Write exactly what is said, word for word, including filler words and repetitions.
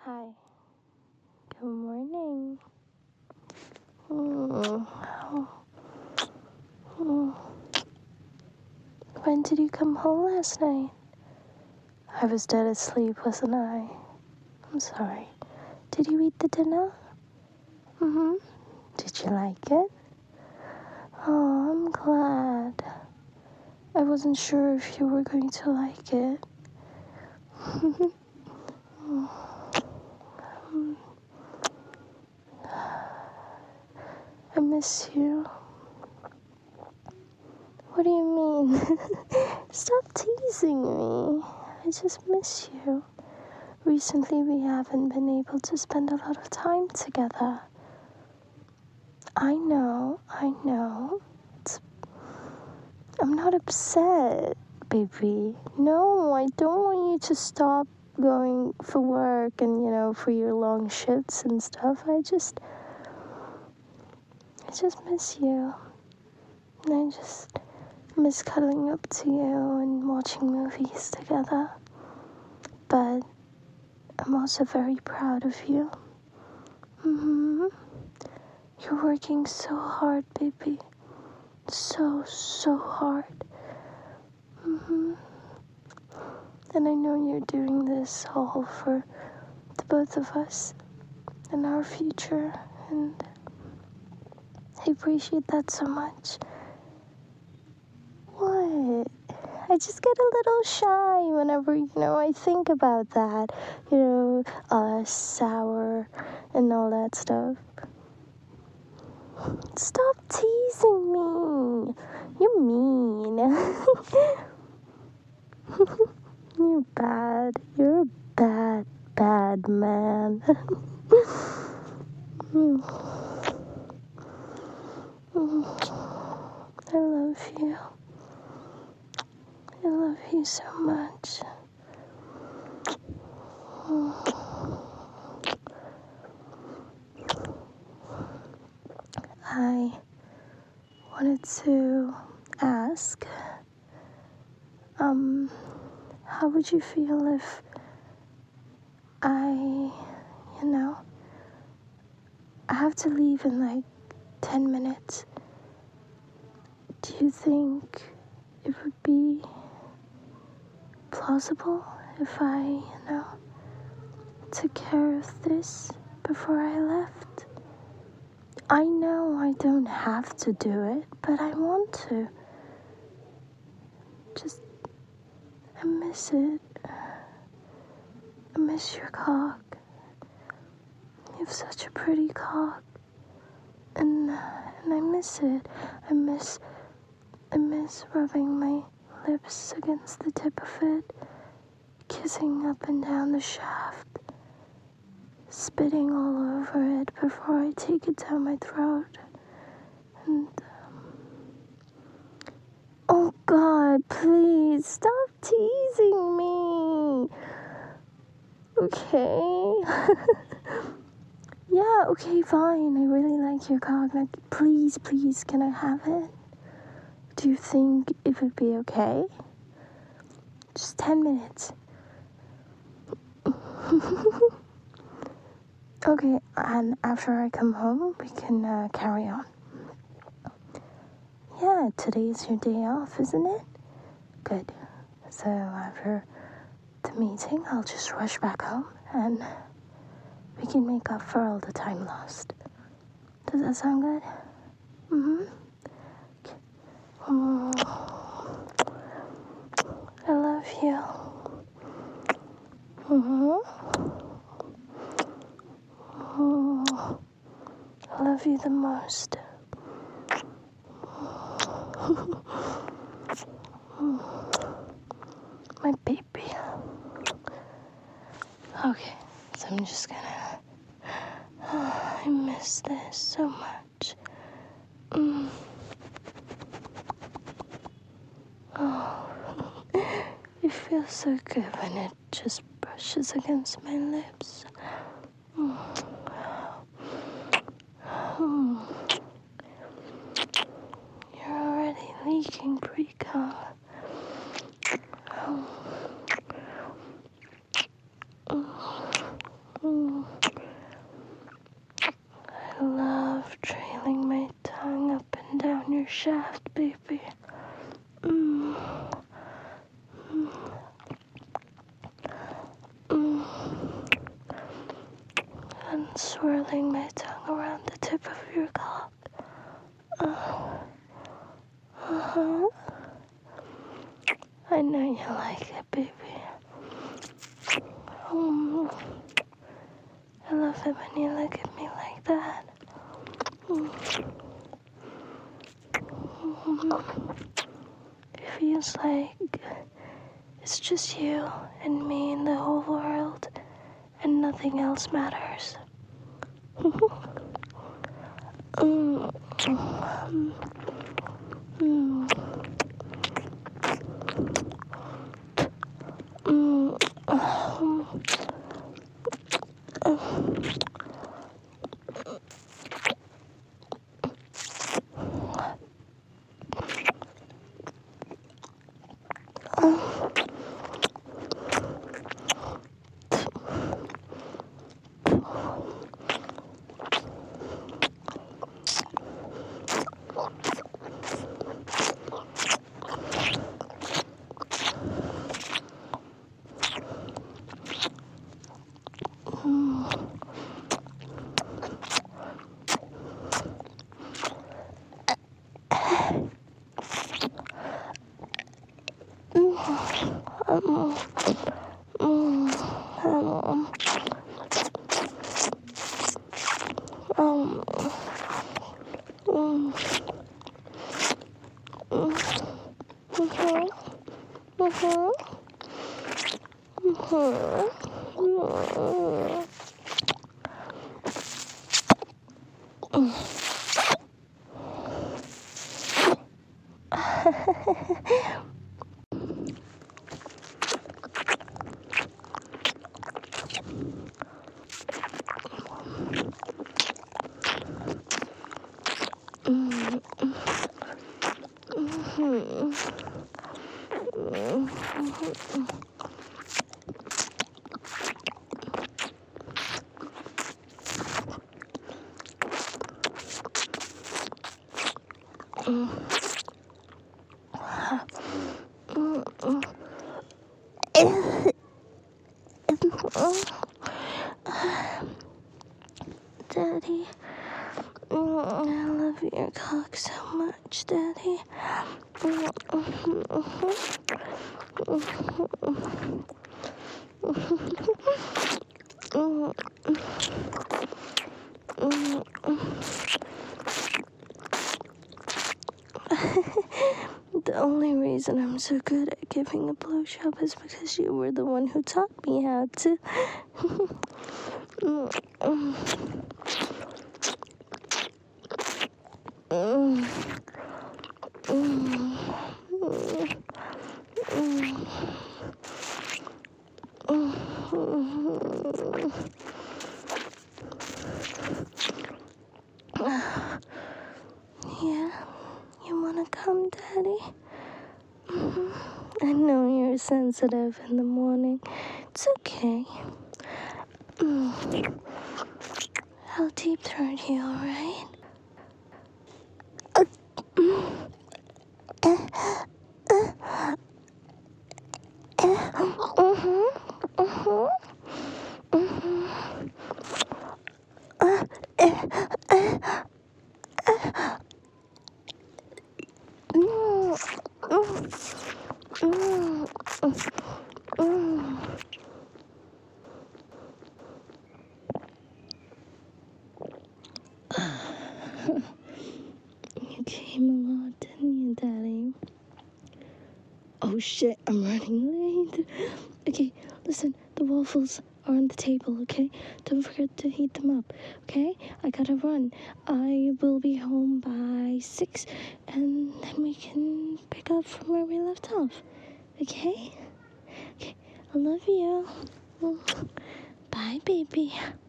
Hi. Good morning. Mm. Mm. When did you come home last night? I was dead asleep, wasn't I? I'm sorry. Did you eat the dinner? Mm-hmm. Did you like it? Oh, I'm glad. I wasn't sure if you were going to like it. I miss you. What do you mean? Stop teasing me. I just miss you. Recently, we haven't been able to spend a lot of time together. I know, I know. It's, I'm not upset, baby. No, I don't want you to stop going for work and, you know, for your long shifts and stuff. I just, I just miss you. And I just miss cuddling up to you and watching movies together. But I'm also very proud of you. Mm-hmm. You're working so hard, baby. So, so hard. Mm-hmm. And I know you're doing this all for the both of us and our future. And I appreciate that so much. What? I just get a little shy whenever, you know, I think about that. You know, uh, sour and all that stuff. Stop teasing me. You're mean. You're bad. You're a bad, bad man. I love you. I love you so much. I wanted to ask, um, how would you feel if I, you know, I have to leave in like ten minutes. Do you think it would be plausible if I, you know, took care of this before I left? I know I don't have to do it, but I want to. Just, I miss it. I miss your cock. You have such a pretty cock. And, and I miss it. I miss, I miss rubbing my lips against the tip of it, kissing up and down the shaft, spitting all over it before I take it down my throat. And, um, oh God, please stop teasing me. Okay. Yeah, okay, fine. I really like your cock. Like, please, please, can I have it? Do you think it would be okay? Just ten minutes. Okay, and after I come home, we can uh, carry on. Yeah, today's your day off, isn't it? Good. So after the meeting, I'll just rush back home and we can make up for all the time lost. Does that sound good? Mm-hmm. Okay. Mm. I love you. Mm-hmm. Mm. I love you the most. My baby. Okay, so I'm just gonna... Oh, I miss this so much. Mm. Oh, it feels so good when it just brushes against my lips. Mm. Mm. You're already leaking pre-cum. Oh. Mm. shaft, baby. Mm. Mm. Mm. And swirling my tongue around the tip of your cock. Uh, uh-huh. I know you like it, baby. Mm. I love it when you look at me like that. Mm. Mm. It feels like it's just you and me in the whole world, and nothing else matters. mm. Mm. Mm. Mm. Um, um, um, um, um, mhm, mhm, mhm, Daddy, mm, I love your cock so much, Daddy. Mm, mhm, mhm. Mm, The only reason I'm so good at giving a blowjob is because you were the one who taught me how to. Mm, mm. Mm, mm, mm, mm. Yeah, you wanna come, Daddy? Mhm. I know you're sensitive in the morning. It's okay. Mm. I'll deep throat you, alright? Mhm. Mhm. Mhm. Mm. Mm. Mm. Mm. You came a lot, didn't you, Daddy? Oh shit, I'm running late. Okay, listen, the waffles are on the table, okay? Don't forget to heat them up, okay? I gotta run. I will be home by six, and then we can pick up from where we left off, okay? Okay, I love you. Bye, baby.